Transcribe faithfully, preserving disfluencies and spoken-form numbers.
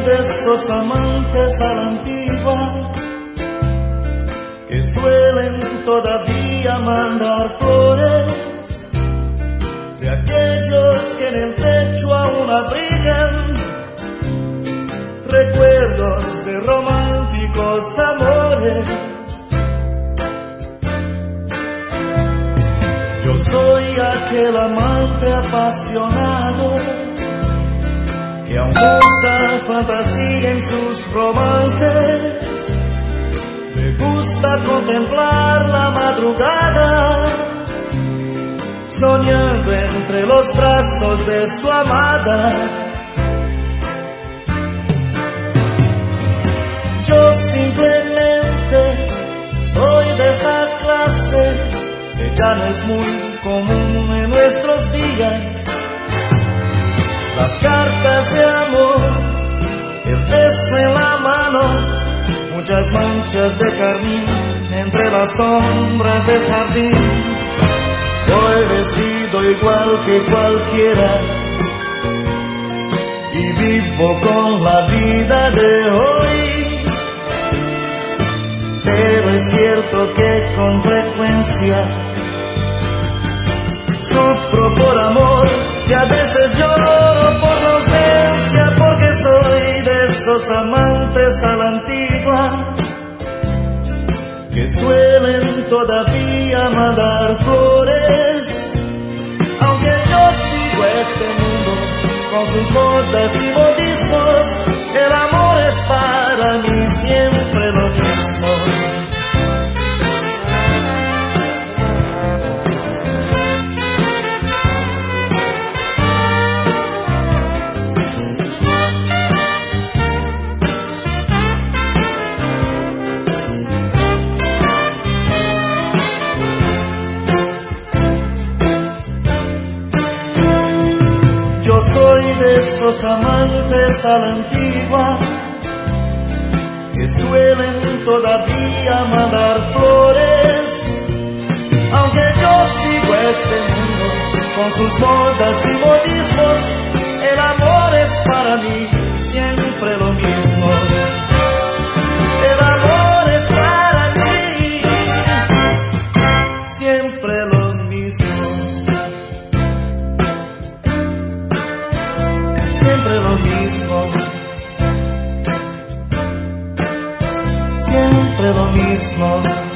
de esos amantes a la antigua que suelen todavía mandar flores, de aquellos que en el techo aún abrigan recuerdos de románticos amores. Yo soy aquel amante apasionado que aún usa fantasía en sus romances. Me gusta contemplar la madrugada, soñando entre los brazos de su amada. Yo simplemente soy de esa clase que ya no es muy común en nuestros días. Las cartas de amor, el beso en la mano, muchas manchas de carmín entre las sombras del jardín. Yo he vestido igual que cualquiera y vivo con la vida de hoy, pero es cierto que con frecuencia sufro por amor y a veces lloro por la ausencia, porque soy de esos amantes a la antigua que suelen todavía mandar flores. Aunque yo sigo este mundo con sus modas y modismos, el amor es para mí siempre lo mismo. Yo soy de esos amantes a la antigua que suelen todavía mandar flores. Aunque yo sigo este mundo con sus modas y modismos, el amor es para mí siempre lo mismo. El amor es para mí siempre lo mismo. Siempre lo mismo, siempre lo mismo.